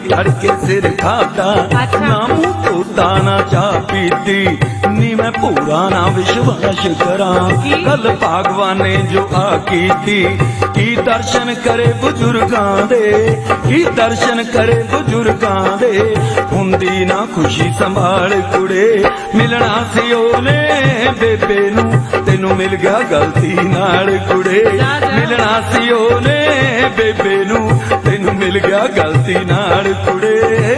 तड़के सिर खाता, ना मुंह धोता ना चाह पीती, नी मैं पूरा ना विश्वास करा, कल भागवान ने जो आ की दर्शन करे बुजुर्गां दे, की दर्शन करे बुजुर्गां दे, हुंदी ना खुशी संभाल कुड़े, मिलना सी ओने बेबे नू, तेनू मिल गया गलती नाल कुड़े, मिलना सी ओने बेबे नू, तेनू मिल गया गलती नाल कुड़े।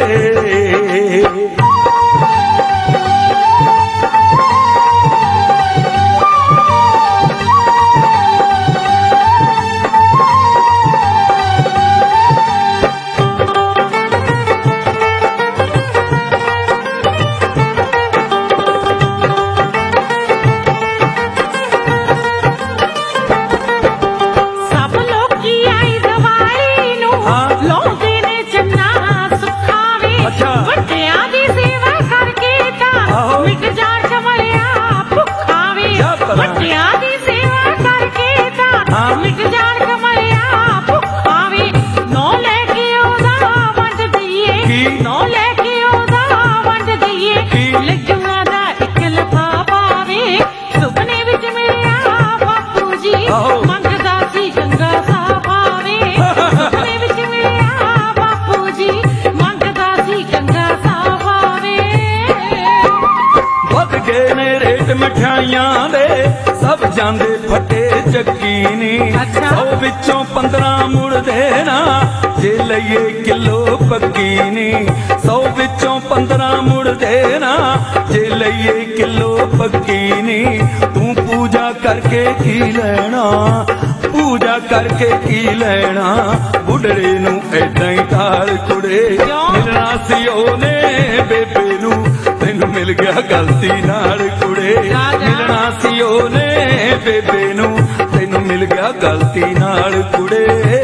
मिठाइयां दे सब जांदे फटे चकीनी, 100 विचों 15 मुड़दे ना, जे लईए किलो पकीनी, 100 विचों 15 मुड़दे ना, जे लईए किलो पकीनी, तू पूजा करके की लेना, पूजा करके की लेना, बुढ़ड़े नू ऐदां ही टाल कुड़े, मिलना सी ओने बेबे नू, तेनू मिल गया गलती नाल कुड़े, मिलना सी ओने बेबे नू, तेनू मिल गया गलती नाल कुड़े।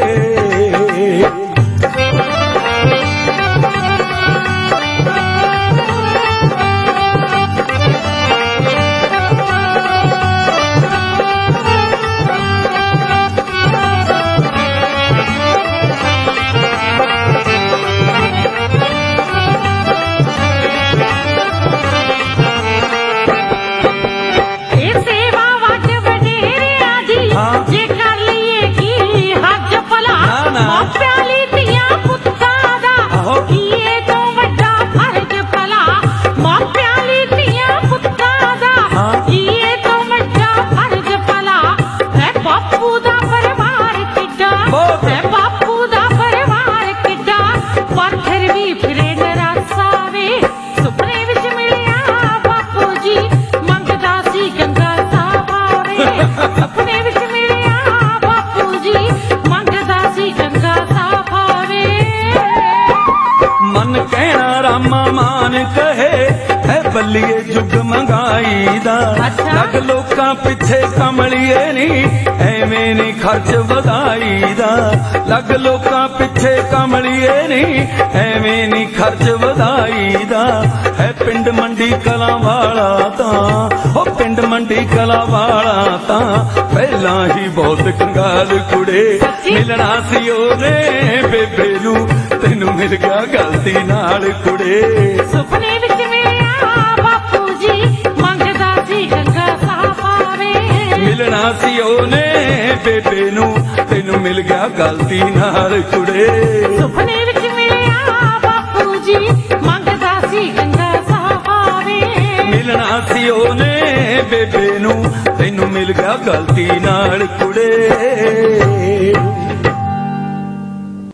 कहे है बल्लिए जुग मंगाई दा, लग लोकां पिछे कमलिए नी, एवें नी खर्च वधाई दा, लग लोकां पिछे कमलिए नी, एवें नी खर्च वधाई दा, है पिंड मंडी कला वाला तां, ओ पिंड मंडी कला वाला तां, पहला ही बहुत कंगाल कुड़े, मिलना सी ओने बेबे नू, तेनू मिल गया गलती नाल कुड़े, सुपने विच मिलिया बापू जी, मंगदा सी गंगा साफावे, मिलना सी ओने बेबे नू, तेनू मिल गया गलती नाल कुड़े, सुपने विच मिलिया बापू जी, मंगदा सी गंगा साफावे, मिलना सी ओने बेबे नू, तेनू मिल गया गलती नाल कुड़े।